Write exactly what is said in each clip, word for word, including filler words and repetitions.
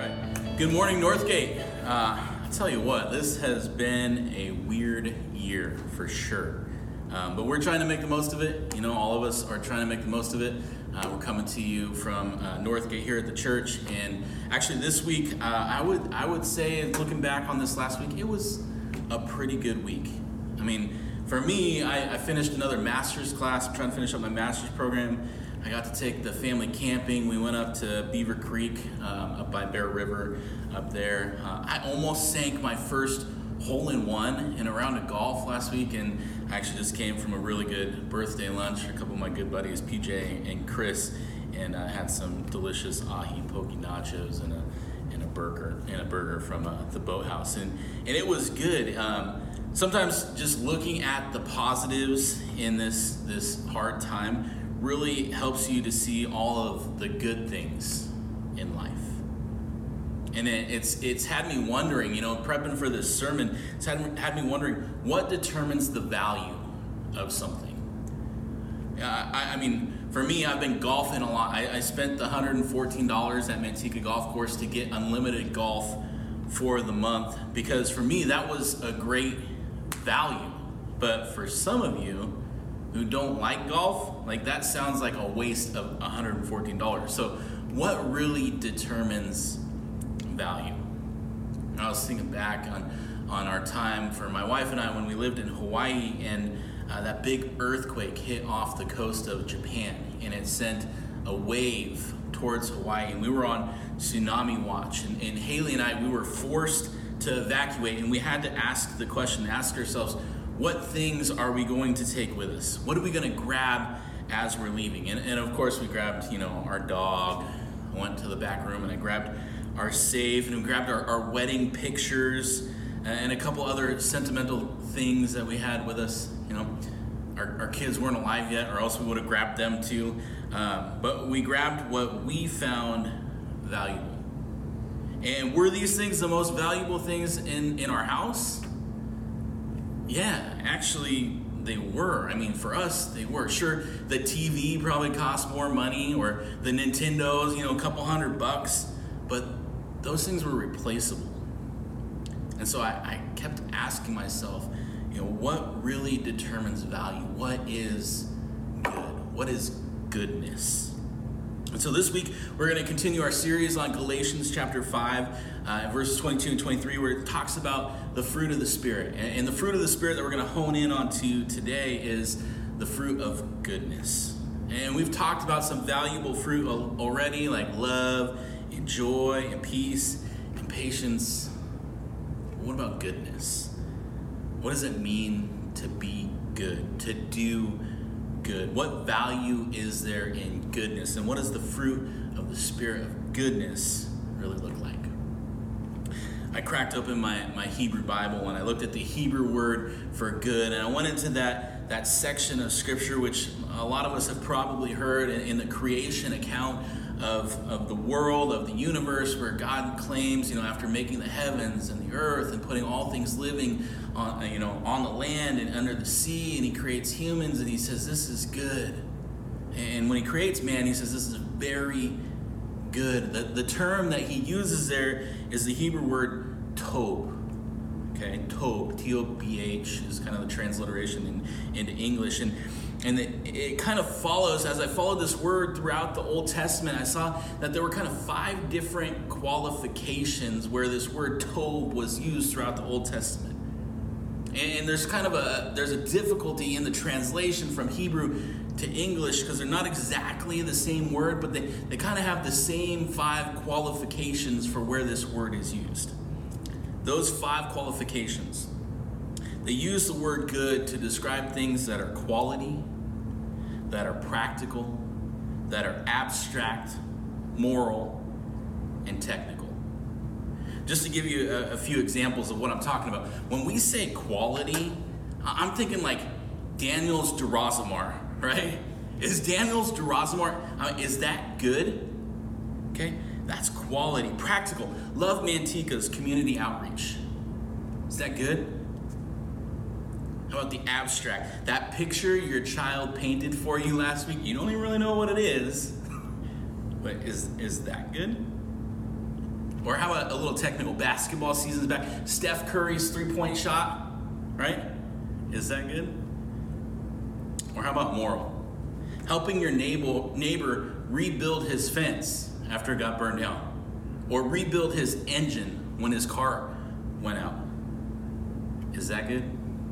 right. Good morning, Northgate. Uh, I tell you what, this has been a weird year for sure. Um, but we're trying to make the most of it. You know, all of us are trying to make the most of it. Uh, we're coming to you from uh, Northgate here at the church. And actually this week, uh, I would I would say, looking back on this last week, it was a pretty good week. I mean, for me, I, I finished another master's class. I'm trying to finish up my master's program. I got to take the family camping. We went up to Beaver Creek, um, up by Bear River, up there. Uh, I almost sank my first hole-in-one in a round of golf last week, and I actually just came from a really good birthday lunch for a couple of my good buddies, P J and Chris, and I uh, had some delicious ahi poke nachos and a and a burger and a burger from uh, the Boathouse, and and it was good. Um, sometimes just looking at the positives in this this hard time really helps you to see all of the good things in life. And it, it's it's had me wondering, you know, prepping for this sermon, it's had, had me wondering, what determines the value of something? Uh, I, I mean, for me, I've been golfing a lot. I, I spent the one hundred fourteen dollars at Manteca Golf Course to get unlimited golf for the month, because for me, that was a great value. But for some of you who don't like golf, like that sounds like a waste of one hundred fourteen dollars. So what really determines value? And I was thinking back on, on our time for my wife and I when we lived in Hawaii, and uh, that big earthquake hit off the coast of Japan, and it sent a wave towards Hawaii, and we were on tsunami watch, and, and Haley and I, we were forced to evacuate, and we had to ask the question, ask ourselves, what things are we going to take with us? What are we going to grab as we're leaving? And, and of course, we grabbed, you know, our dog. I went to the back room and I grabbed our safe, and we grabbed our, our wedding pictures and a couple other sentimental things that we had with us. You know, our, our kids weren't alive yet, or else we would have grabbed them too. Um, but we grabbed what we found valuable. And were these things the most valuable things in, in our house? Yeah, actually they were. I mean, for us, they were. Sure, the T V probably cost more money, or the Nintendos, you know, a couple hundred bucks, but those things were replaceable. And so I, I kept asking myself, you know, what really determines value? What is good? What is goodness? And so this week, we're going to continue our series on Galatians chapter five, uh, verses twenty-two and twenty-three, where it talks about the fruit of the Spirit. And, and the fruit of the Spirit that we're going to hone in on to today is the fruit of goodness. And we've talked about some valuable fruit al- already, like love and joy and peace and patience. What about goodness? What does it mean to be good, to do good? What value is there in goodness? And what does the fruit of the Spirit of goodness really look like? I cracked open my, my Hebrew Bible and I looked at the Hebrew word for good, and I went into that, that section of scripture which a lot of us have probably heard in, in the creation account of, of the world, of the universe, where God claims, you know, after making the heavens and the earth and putting all things living on, you know, on the land and under the sea, and he creates humans, and he says, this is good. And when he creates man, he says, this is very good. The, the term that he uses there is the Hebrew word tob. Okay, tob, T O B H is kind of the transliteration in, into English. And And it, it kind of follows, as I followed this word throughout the Old Testament, I saw that there were kind of five different qualifications where this word tob was used throughout the Old Testament. And there's kind of a, there's a difficulty in the translation from Hebrew to English, because they're not exactly the same word, but they, they kind of have the same five qualifications for where this word is used. Those five qualifications. They use the word good to describe things that are quality, that are practical, that are abstract, moral, and technical. Just to give you a, a few examples of what I'm talking about. When we say quality, I'm thinking like Daniel's Durazamar, right? Is Daniel's Durazamar, uh, is that good? Okay, that's quality. Practical. Love Manteca's community outreach. Is that good? How about the abstract? That picture your child painted for you last week, you don't even really know what it is, but is is that good? Or how about a little technical, basketball season's back. Steph Curry's three-point shot, right? Is that good? Or how about moral? Helping your neighbor, neighbor rebuild his fence after it got burned down. Or rebuild his engine when his car went out. Is that good?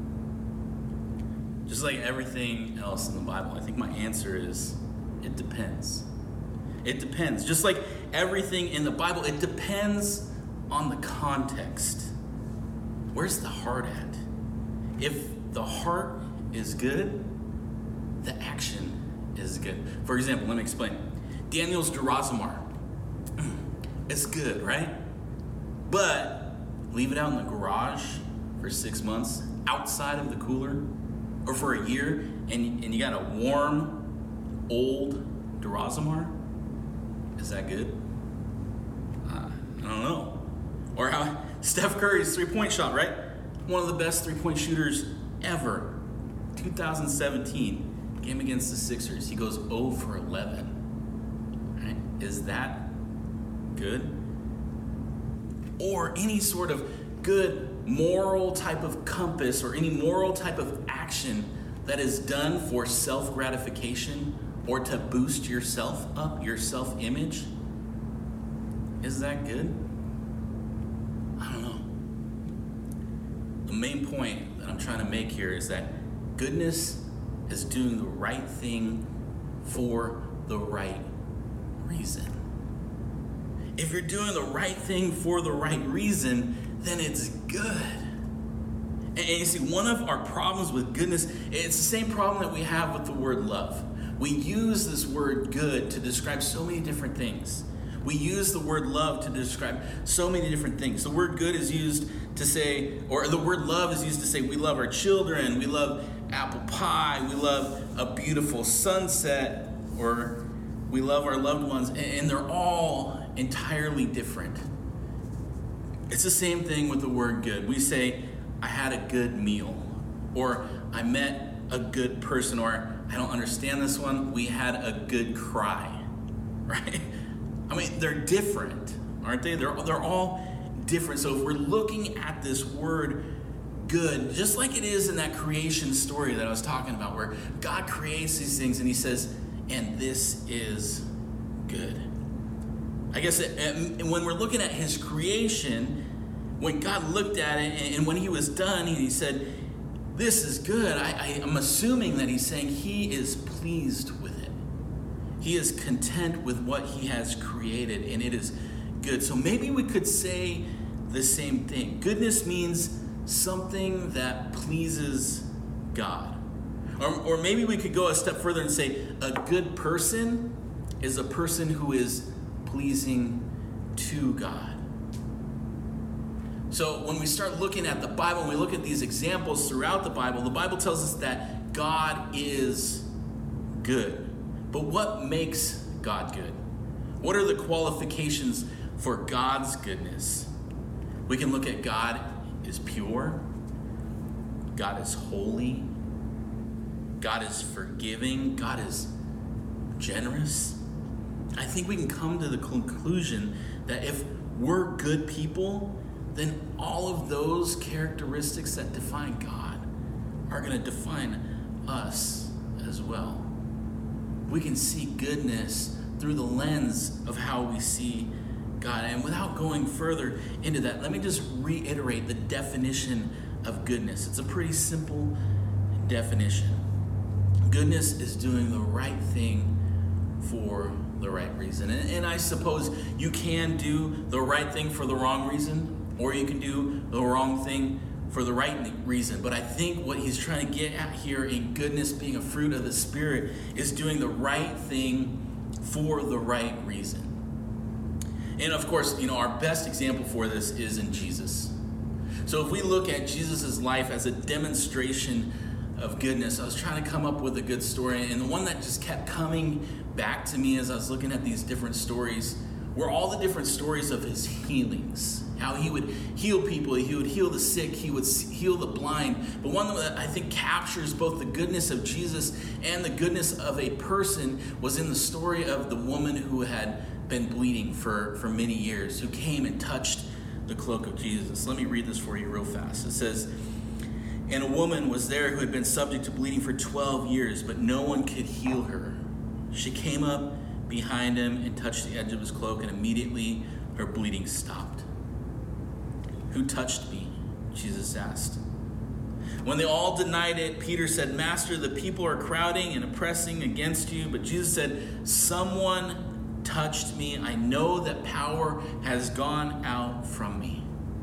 Just like everything else in the Bible, I think my answer is, it depends. It depends. Just like everything in the Bible, it depends on the context. Where's the heart at? If the heart is good, the action is good. For example, let me explain. Daniel's Durazumar. It's good, right? But leave it out in the garage for six months, outside of the cooler, or for a year, and, and you got a warm, old Durazumar? Is that good? Uh, I don't know. Or how Steph Curry's three-point shot, right? One of the best three-point shooters ever. two thousand seventeen, game against the Sixers. He goes zero for eleven. Right? Is that good? Or any sort of good moral type of compass or any moral type of action that is done for self-gratification or to boost yourself up, your self-image, is that good? I don't know. The main point that I'm trying to make here is that goodness is doing the right thing for the right reason. If you're doing the right thing for the right reason, then it's good. And, and you see, one of our problems with goodness, it's the same problem that we have with the word love. We use this word good to describe so many different things. We use the word love to describe so many different things. The word good is used to say, or the word love is used to say we love our children, we love apple pie, we love a beautiful sunset, or we love our loved ones, and they're all entirely different. It's the same thing with the word good. We say, I had a good meal, or I met a good person, or I don't understand this one, we had a good cry, right? I mean, they're different, aren't they? They're, they're all different. So if we're looking at this word good, just like it is in that creation story that I was talking about, where God creates these things and he says, and this is good. I guess it, and when we're looking at his creation, when God looked at it and when he was done, he said, this is good. I, I, I'm assuming that he's saying he is pleased with it. He is content with what he has created, and it is good. So maybe we could say the same thing. Goodness means something that pleases God. Or, or maybe we could go a step further and say a good person is a person who is pleasing to God. So when we start looking at the Bible, and we look at these examples throughout the Bible, the Bible tells us that God is good. But what makes God good? What are the qualifications for God's goodness? We can look at God is pure, God is holy, God is forgiving, God is generous. I think we can come to the conclusion that if we're good people, then all of those characteristics that define God are going to define us as well. We can see goodness through the lens of how we see God. And without going further into that, let me just reiterate the definition of goodness. It's a pretty simple definition. Goodness is doing the right thing for the right reason. And, and I suppose you can do the right thing for the wrong reason, or you can do the wrong thing for the right reason. But I think what he's trying to get at here in goodness being a fruit of the Spirit is doing the right thing for the right reason. And of course, you know, our best example for this is in Jesus. So if we look at Jesus' life as a demonstration of goodness, I was trying to come up with a good story, and the one that just kept coming back to me as I was looking at these different stories were all the different stories of his healings. How he would heal people, he would heal the sick, he would heal the blind. But one that I think captures both the goodness of Jesus and the goodness of a person was in the story of the woman who had been bleeding for, for many years, who came and touched the cloak of Jesus. Let me read this for you real fast. It says, "And a woman was there who had been subject to bleeding for twelve years, but no one could heal her. She came up behind him and touched the edge of his cloak, and immediately her bleeding stopped." "Who touched me?" Jesus asked. When they all denied it, Peter said, "Master, the people are crowding and oppressing against you." But Jesus said, "Someone touched me. I know that power has gone out from me."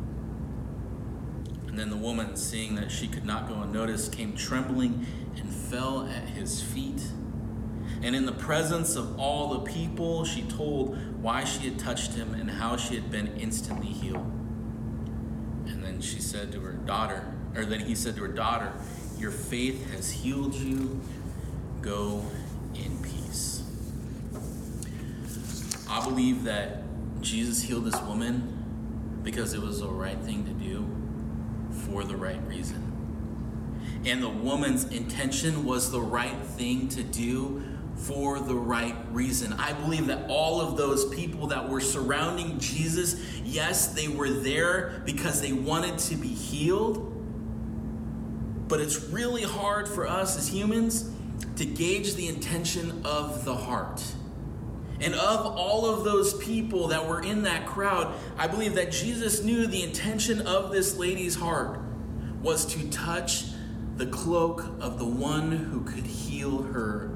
And then the woman, seeing that she could not go unnoticed, came trembling and fell at his feet. And in the presence of all the people, she told why she had touched him and how she had been instantly healed. And then she said to her daughter, or then he said to her, "Daughter, your faith has healed you. Go in peace." I believe that Jesus healed this woman because it was the right thing to do for the right reason. And the woman's intention was the right thing to do for the right reason. I believe that all of those people that were surrounding Jesus, yes, they were there because they wanted to be healed. But it's really hard for us as humans to gauge the intention of the heart. And of all of those people that were in that crowd, I believe that Jesus knew the intention of this lady's heart was to touch the cloak of the one who could heal her.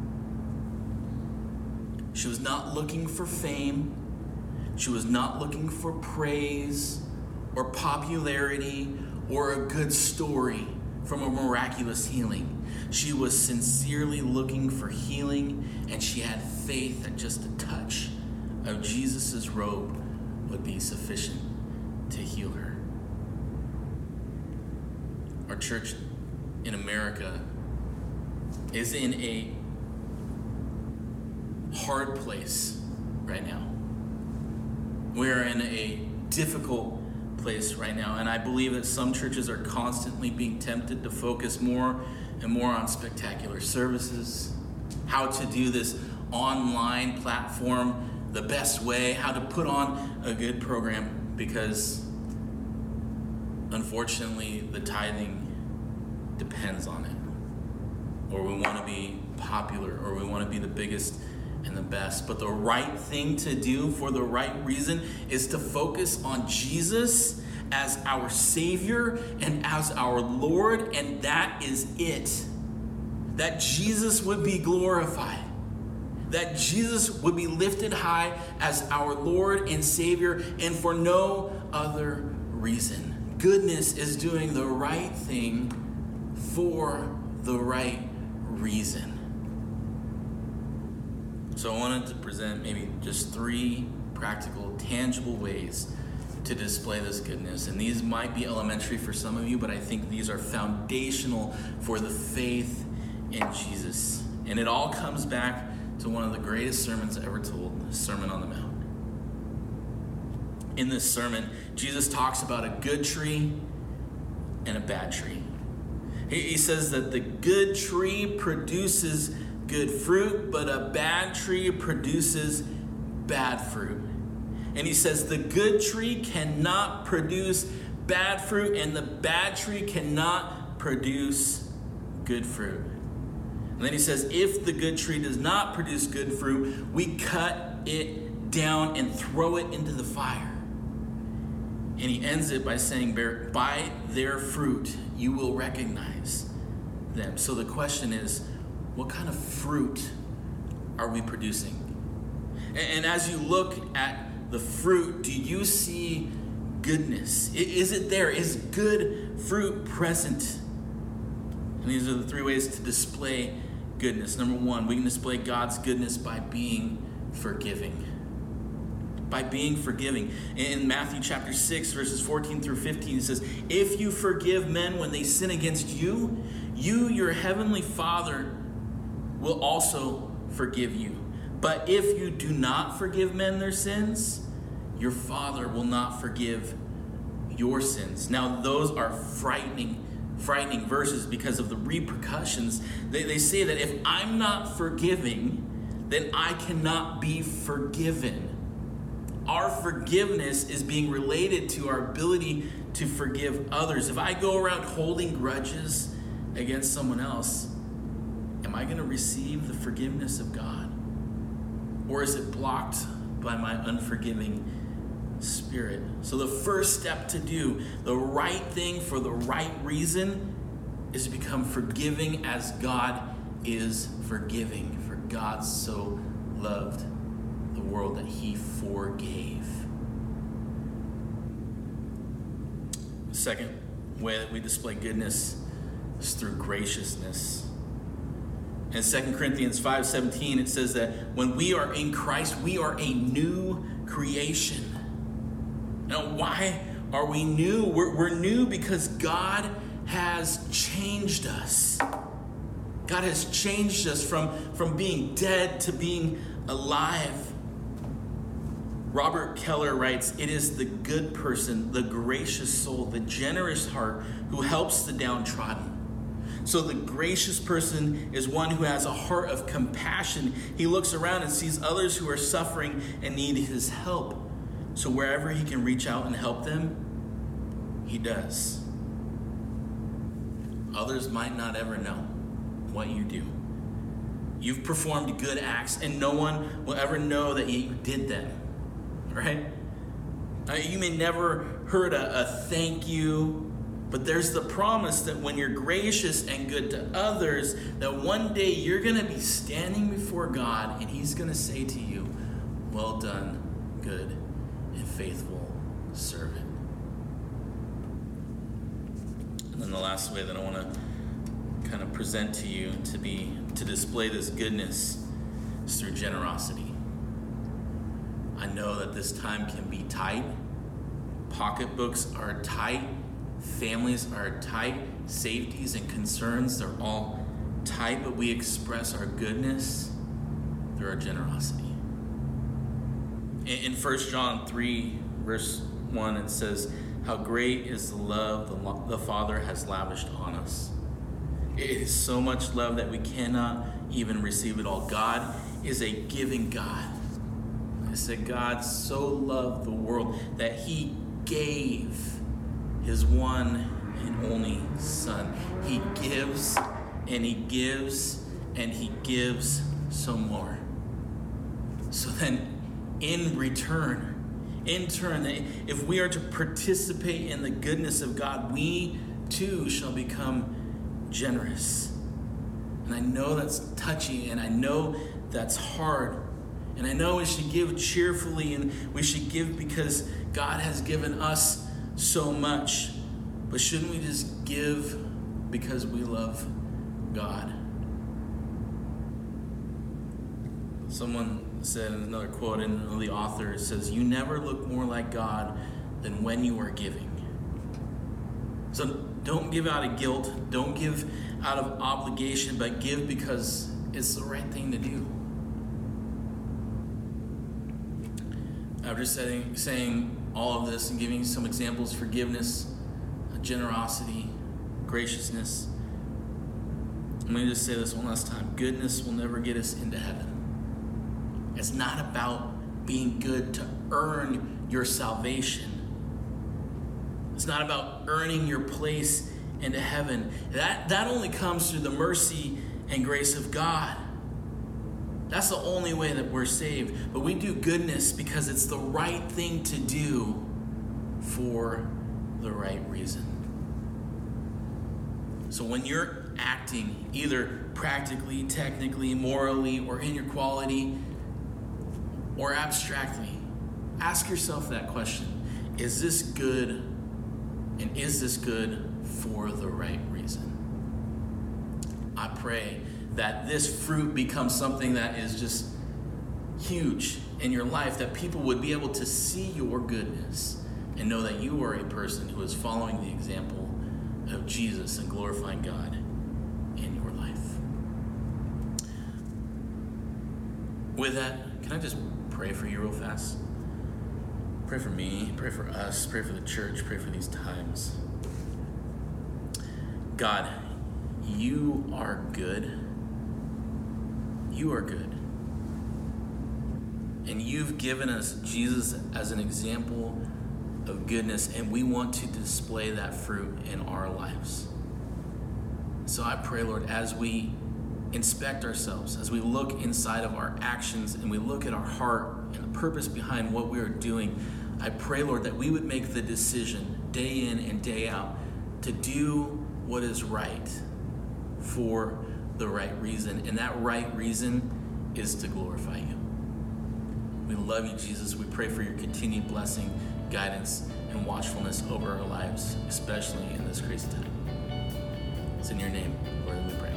She was not looking for fame. She was not looking for praise or popularity or a good story from a miraculous healing. She was sincerely looking for healing, and she had faith that just a touch of Jesus' robe would be sufficient to heal her. Our church in America is in a hard place right now. We're in a difficult place right now, and I believe that some churches are constantly being tempted to focus more and more on spectacular services, how to do this online platform the best way, how to put on a good program, because unfortunately the tithing depends on it. Or we want to be popular, or we want to be the biggest and the best. But the right thing to do for the right reason is to focus on Jesus as our Savior and as our Lord, and that is it. That Jesus would be glorified. That Jesus would be lifted high as our Lord and Savior, and for no other reason. Goodness is doing the right thing for the right reason. So I wanted to present maybe just three practical, tangible ways to display this goodness. And these might be elementary for some of you, but I think these are foundational for the faith in Jesus. And it all comes back to one of the greatest sermons ever told, the Sermon on the Mount. In this sermon, Jesus talks about a good tree and a bad tree. He, he says that the good tree produces good fruit, but a bad tree produces bad fruit. And he says the good tree cannot produce bad fruit, and the bad tree cannot produce good fruit. And then he says, if the good tree does not produce good fruit, we cut it down and throw it into the fire. And he ends it by saying, by their fruit you will recognize them. So the question is, what kind of fruit are we producing? And, and as you look at the fruit, do you see goodness? Is it there? Is good fruit present? And these are the three ways to display goodness. Number one, we can display God's goodness by being forgiving. By being forgiving. In Matthew chapter six, verses fourteen through fifteen, it says, if you forgive men when they sin against you, you, your heavenly Father, will also forgive you. But if you do not forgive men their sins, your Father will not forgive your sins. Now, those are frightening, frightening verses because of the repercussions. They, they say that if I'm not forgiving, then I cannot be forgiven. Our forgiveness is being related to our ability to forgive others. If I go around holding grudges against someone else, am I going to receive the forgiveness of God? Or is it blocked by my unforgiving spirit? So the first step to do the right thing for the right reason is to become forgiving as God is forgiving. For God so loved the world that he forgave. The second way that we display goodness is through graciousness. In Second Corinthians five seventeen, it says that when we are in Christ, we are a new creation. Now, why are we new? We're, we're new because God has changed us. God has changed us from, from being dead to being alive. Robert Keller writes, "It is the good person, the gracious soul, the generous heart who helps the downtrodden." So the gracious person is one who has a heart of compassion. He looks around and sees others who are suffering and need his help. So wherever he can reach out and help them, he does. Others might not ever know what you do. You've performed good acts and no one will ever know that you did them, right? You may never heard a, a thank you. But there's the promise that when you're gracious and good to others, that one day you're going to be standing before God and he's going to say to you, "Well done, good and faithful servant." And then the last way that I want to kind of present to you to be to display this goodness is through generosity. I know that this time can be tight. Pocketbooks are tight. Families are tight. Safeties and concerns, they're all tight, but we express our goodness through our generosity. In First John three, verse one, it says, "How great is the love the, the Father has lavished on us." It is so much love that we cannot even receive it all. God is a giving God. I said God so loved the world that he gave his one and only Son. He gives and he gives and he gives some more. So then in return, in turn, if we are to participate in the goodness of God, we too shall become generous. And I know that's touchy and I know that's hard. And I know we should give cheerfully and we should give because God has given us so much, but shouldn't we just give because we love God? Someone said in another quote, and the author says, "You never look more like God than when you are giving." So don't give out of guilt, don't give out of obligation, but give because it's the right thing to do. After saying, saying all of this and giving some examples, forgiveness, generosity, graciousness, I'm going to just say this one last time. Goodness will never get us into heaven. It's not about being good to earn your salvation. It's not about earning your place into heaven. That, that only comes through the mercy and grace of God. That's the only way that we're saved. But we do goodness because it's the right thing to do for the right reason. So when you're acting either practically, technically, morally, or in your quality, or abstractly, ask yourself that question. Is this good, and is this good for the right reason? I pray that this fruit becomes something that is just huge in your life, that people would be able to see your goodness and know that you are a person who is following the example of Jesus and glorifying God in your life. with that, can I just pray for you real fast? Pray for me, pray for us, pray for the church, pray for these times. God, you are good. You are good. And you've given us Jesus as an example of goodness, and we want to display that fruit in our lives. So I pray, Lord, as we inspect ourselves, as we look inside of our actions and we look at our heart and the purpose behind what we are doing, I pray, Lord, that we would make the decision day in and day out to do what is right for the right reason. And that right reason is to glorify you. We love you, Jesus. We pray for your continued blessing, guidance, and watchfulness over our lives, especially in this crazy time. It's in your name, Lord, that we pray.